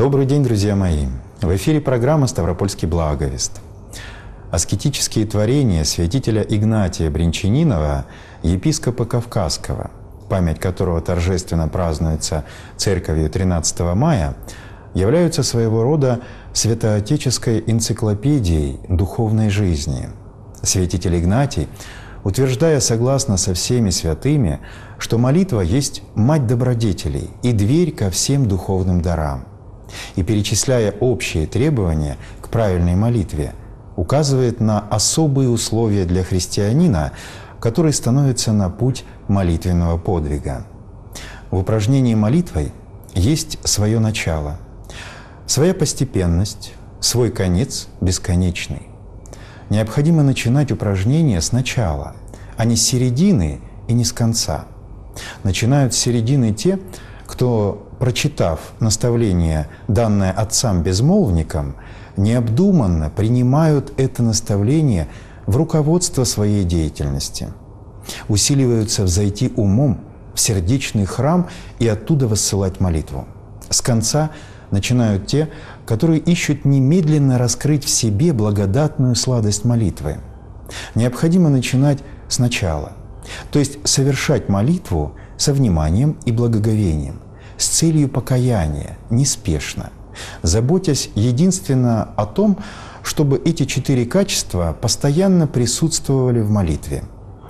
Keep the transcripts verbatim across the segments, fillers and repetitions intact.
Добрый день, друзья мои! В эфире программа «Ставропольский благовест». Аскетические творения святителя Игнатия Бринчанинова, епископа Кавказского, память которого торжественно празднуется Церковью тринадцатого мая, являются своего рода святоотеческой энциклопедией духовной жизни. Святитель Игнатий, утверждая согласно со всеми святыми, что молитва есть мать добродетелей и дверь ко всем духовным дарам, и, перечисляя общие требования к правильной молитве, указывает на особые условия для христианина, который становится на путь молитвенного подвига. В упражнении молитвой есть свое начало, своя постепенность, свой конец бесконечный. Необходимо начинать упражнение с начала, а не с середины и не с конца. Начинают с середины те, кто, прочитав наставление, данное отцам-безмолвникам, необдуманно принимают это наставление в руководство своей деятельности, усиливаются взойти умом в сердечный храм и оттуда воссылать молитву. С конца начинают те, которые ищут немедленно раскрыть в себе благодатную сладость молитвы. Необходимо начинать сначала, то есть совершать молитву со вниманием и благоговением, с целью покаяния, неспешно, заботясь единственно о том, чтобы эти четыре качества постоянно присутствовали в молитве.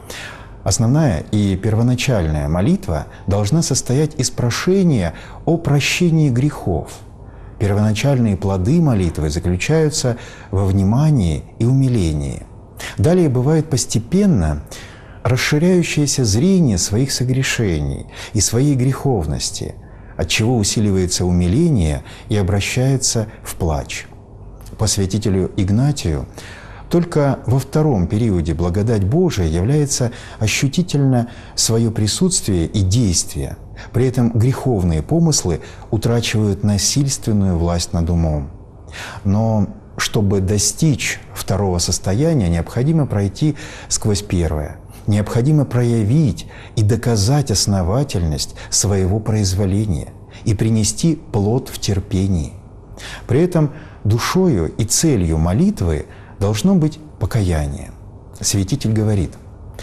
Основная и первоначальная молитва должна состоять из прошения о прощении грехов. Первоначальные плоды молитвы заключаются во внимании и умилении. Далее бывает постепенно расширяющееся зрение своих согрешений и своей греховности, отчего усиливается умиление и обращается в плач. По святителю Игнатию только во втором периоде благодать Божия является ощутительно свое присутствие и действие. При этом греховные помыслы утрачивают насильственную власть над умом. Но чтобы достичь второго состояния, необходимо пройти сквозь первое. Необходимо проявить и доказать основательность своего произволения и принести плод в терпении. При этом душою и целью молитвы должно быть покаяние. Святитель говорит: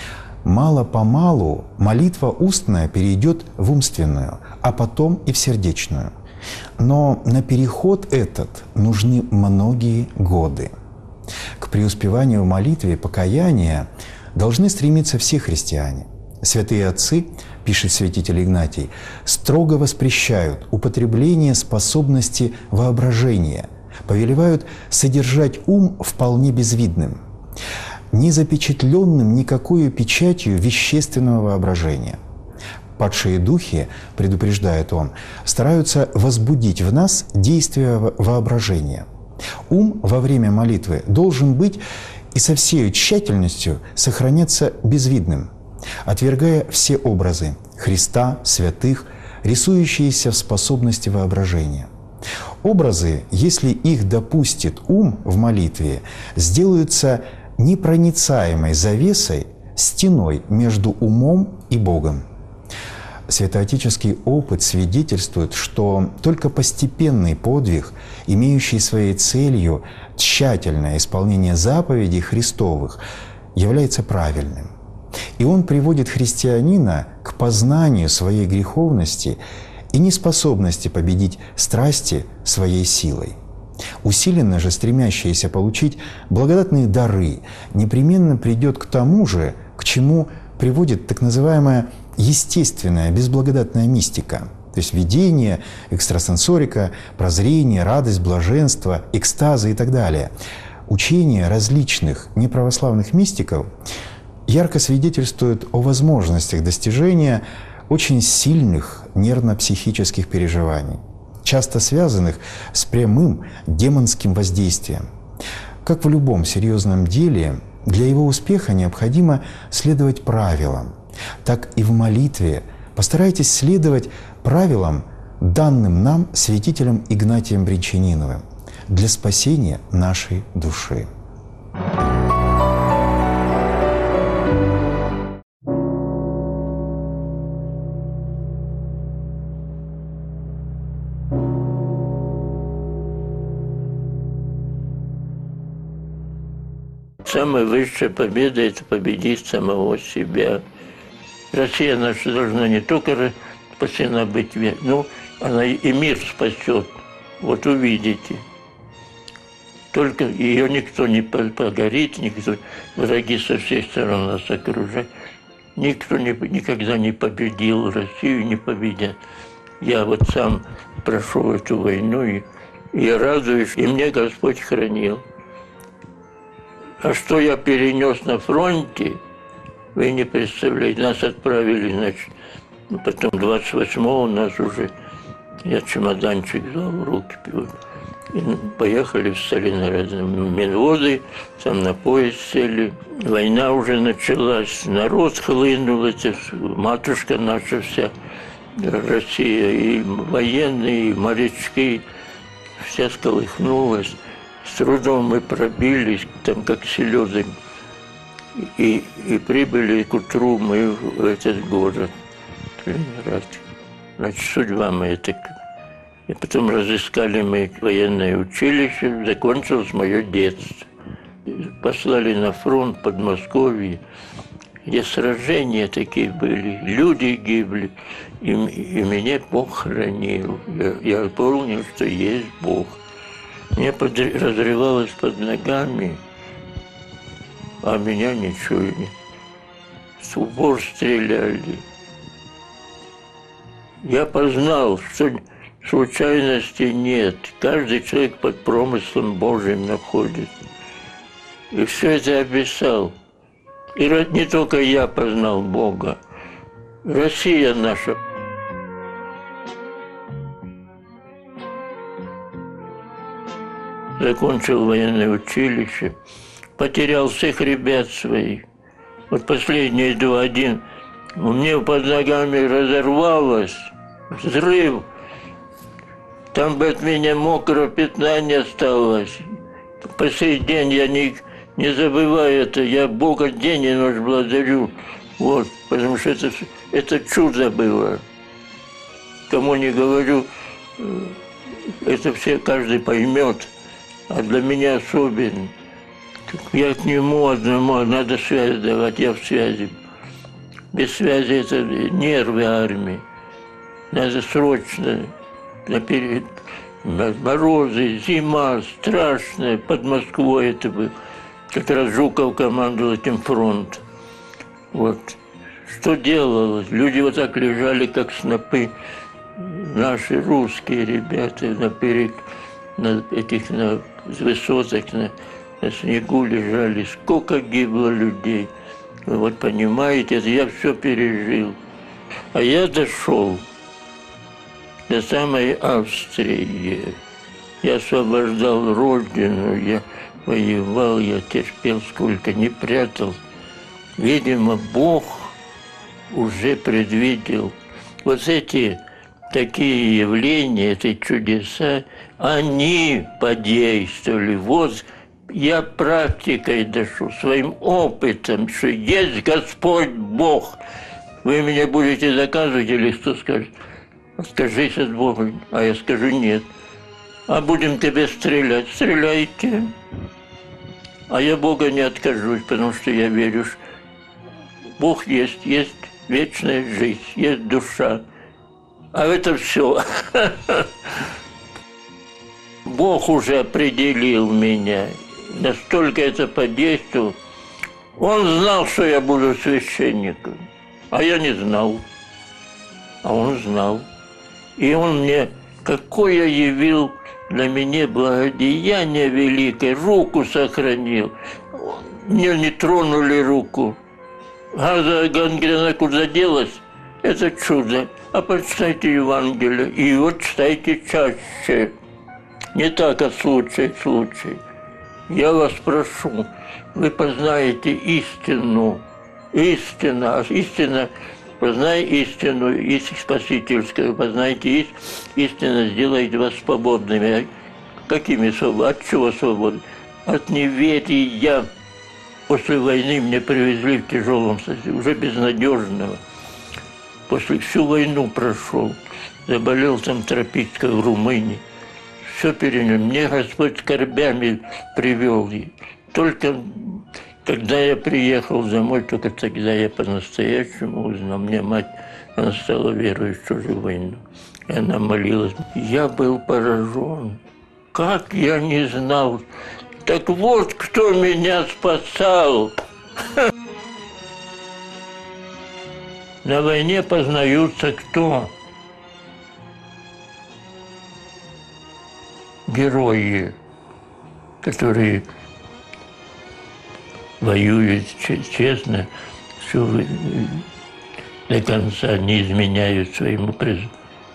«Мало-помалу молитва устная перейдет в умственную, а потом и в сердечную. Но на переход этот нужны многие годы». К преуспеванию в молитве и покаяния должны стремиться все христиане. Святые отцы, пишет святитель Игнатий, строго воспрещают употребление способности воображения, повелевают содержать ум вполне безвидным, не запечатленным никакой печатью вещественного воображения. Падшие духи, предупреждает он, стараются возбудить в нас действие воображения. Ум во время молитвы должен быть и со всей тщательностью сохраняться безвидным, отвергая все образы Христа, святых, рисующиеся в способности воображения. Образы, если их допустит ум в молитве, сделаются непроницаемой завесой, стеной между умом и Богом. Святоотеческий опыт свидетельствует, что только постепенный подвиг, имеющий своей целью тщательное исполнение заповедей Христовых, является правильным. И он приводит христианина к познанию своей греховности и неспособности победить страсти своей силой. Усиленно же стремящийся получить благодатные дары непременно придет к тому же, к чему приводит так называемая естественная безблагодатная мистика, то есть видение, экстрасенсорика, прозрение, радость, блаженство, экстазы и так далее. Учения различных неправославных мистиков ярко свидетельствуют о возможностях достижения очень сильных нервно-психических переживаний, часто связанных с прямым демонским воздействием. Как в любом серьезном деле, для его успеха необходимо следовать правилам. Так и в молитве постарайтесь следовать правилам, данным нам святителем Игнатием Бринчаниновым, для спасения нашей души. самая высшая победа – это победить самого себя. Россия наша должна не только спасена быть, но она и мир спасет. Вот увидите. Только ее никто не погорит, никто, враги со всех сторон нас окружают. Никто не, никогда не победил, Россию не победят. Я вот сам прошел эту войну, и я радуюсь, и мне Господь хранил. А что я перенес на фронте, вы не представляете. Нас отправили, значит, потом двадцать восьмого у нас уже, я чемоданчик взял в руки, и поехали в Сталинград. Минводы, там на поезд сели. Война уже началась, народ хлынул, это матушка наша вся, Россия, и военные, и морячки, вся сколыхнулась. С трудом мы пробились, там как селеды, и, и прибыли к утру мы в этот город, Сталинград. Значит, судьба моя такая. И потом разыскали мы военное училище, закончилось мое детство. Послали на фронт в Подмосковье, где сражения такие были, люди гибли, и, и меня Бог хранил. Я, я помнил, что есть Бог. Мне под, разрывалось под ногами, а меня ничего не. С упор стреляли. Я познал, что случайности нет. Каждый человек под промыслом Божьим находится. И все это описал. И не только я познал Бога. Россия наша. Закончил военное училище. Потерял всех ребят своих. Вот последние два, один. У меня под ногами разорвалось. Взрыв. Там бы от меня мокрого пятна не осталось. По сей день я не, не забываю это. Я Бога день и ночь благодарю. Вот, потому что это, это чудо было. Кому не говорю, это все каждый поймет. А для меня особенно. Я к нему одному, надо связь давать, я в связи. Без связи это нервы армии. Надо срочно. Наперед. Морозы, зима страшная, под Москвой это был. Как раз Жуков командовал этим фронтом. Вот. Что делалось? Люди вот так лежали, как снопы. Наши русские ребята на берег, на этих, на высотах, на, на снегу лежали. Сколько гибло людей. Вы вот понимаете, это я все пережил. А я дошел до самой Австрии. Я освобождал родину, я воевал, я терпел, сколько не прятал. Видимо, Бог уже предвидел. Вот эти такие явления, эти чудеса, они подействовали. Вот я практикой дошел, своим опытом, что есть Господь Бог. Вы меня будете доказывать или кто скажет? Скажись от Бога, а я скажу нет. А будем тебе стрелять. Стреляйте. А я Бога не откажусь, потому что я верю, что Бог есть, есть вечная жизнь, есть душа. А это все. Бог уже определил меня. Настолько это подействовало. Он знал, что я буду священником, а я не знал. А он знал. И он мне, какое явил для меня благодеяние великое, руку сохранил. Мне не тронули руку. Газа гангрена куда делась, это чудо. А почитайте Евангелие, и вот читайте чаще. Не так, а случай, случай. Я вас прошу, вы познаете истину. Истина, истина. Познай истину, истину спасительскую, познайте ист, истина сделает вас свободными. Какими свободными? От чего свободны? От неверия. После войны меня привезли в тяжелом состоянии, уже безнадежного. После всю войну прошел, заболел там тропической в Румынии. Все перенес. Мне Господь скорбями привел. Только Когда я приехал домой, только тогда я по-настоящему узнал. Мне мать, она стала верующей в войну. И она молилась. Я был поражен. Как я не знал. Так вот, кто меня спасал. На войне познаются кто? Герои, которые воюют честно, все до конца не изменяют своему призыву.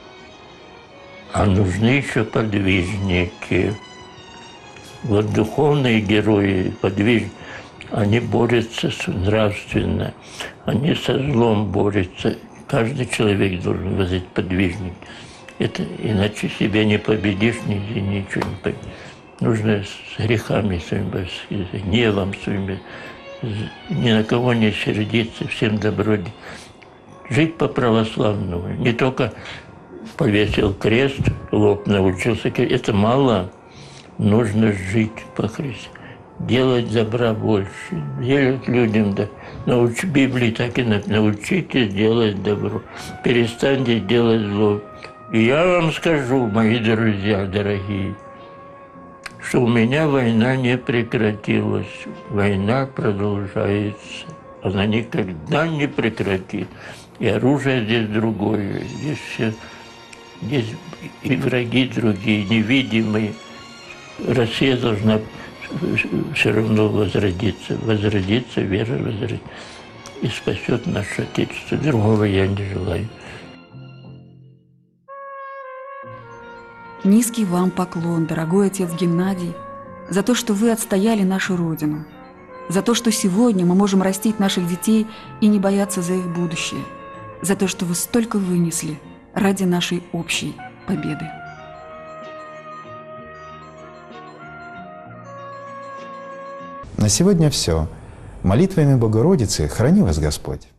А нужны еще подвижники. Вот духовные герои, подвижники, они борются нравственно, они со злом борются. Каждый человек должен быть подвижник. Это, иначе себя не победишь, нигде ничего не победишь. Нужно с грехами своими, с гневом своими, ни на кого не сердиться, всем добро. Жить по-православному. Не только повесил крест, лоб научился, это мало. Нужно жить по Христу. Делать добра больше, делать людям, да. Науч, Библии так и научитесь делать добро. Перестаньте делать зло. И я вам скажу, мои друзья дорогие, что у меня война не прекратилась. Война продолжается. Она никогда не прекратит. И оружие здесь другое. Здесь все, здесь и враги другие, невидимые. Россия должна все равно возродиться. Возродиться, вера возродится. И спасет наше Отечество. Другого я не желаю. Низкий вам поклон, дорогой отец Геннадий, за то, что вы отстояли нашу Родину, за то, что сегодня мы можем растить наших детей и не бояться за их будущее, за то, что вы столько вынесли ради нашей общей победы. На сегодня все. Молитвами Богородицы храни вас Господь.